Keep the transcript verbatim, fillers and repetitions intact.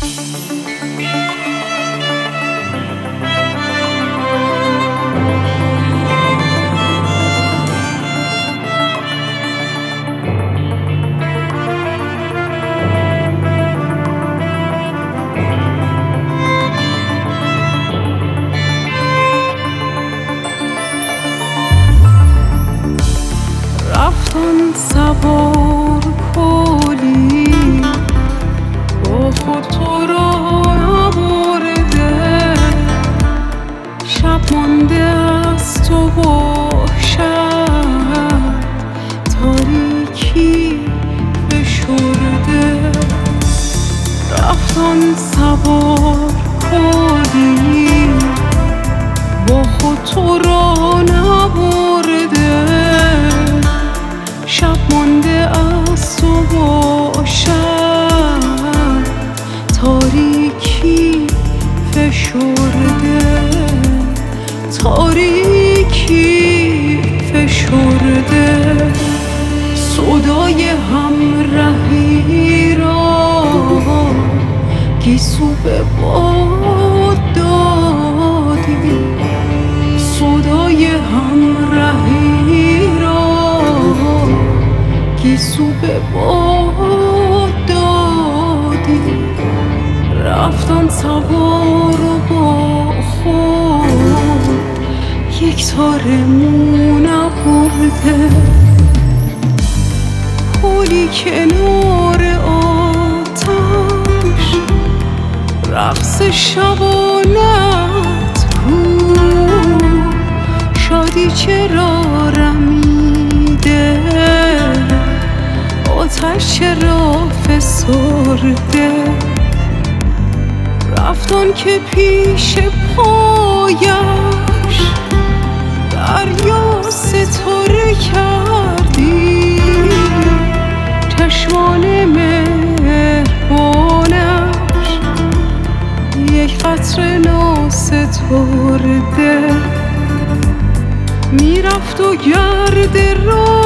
رفتن سوار کلی با خود تو را نبرده، شب مانده از تو با شب تاریکی فشرده. رفتن سوار کلی با خود تو را نبرده، شب مانده از تو باشد تاریکی فشرده، تاریکی فشرده. صدای همرهی را گیسو به باد دادی، صدای همرهی را گیسو به باد دادی. رفتن سوار و با خود یک تاره مو نبرده، پلی کنار آتش رقص شبانت کو، شادی چرا رمیده، آتش چرا فسرده. رفتن که پیش پایش دریا ستاره کردی، چشمان مهربانش یک قطره ناسترده. میرفت و گرد را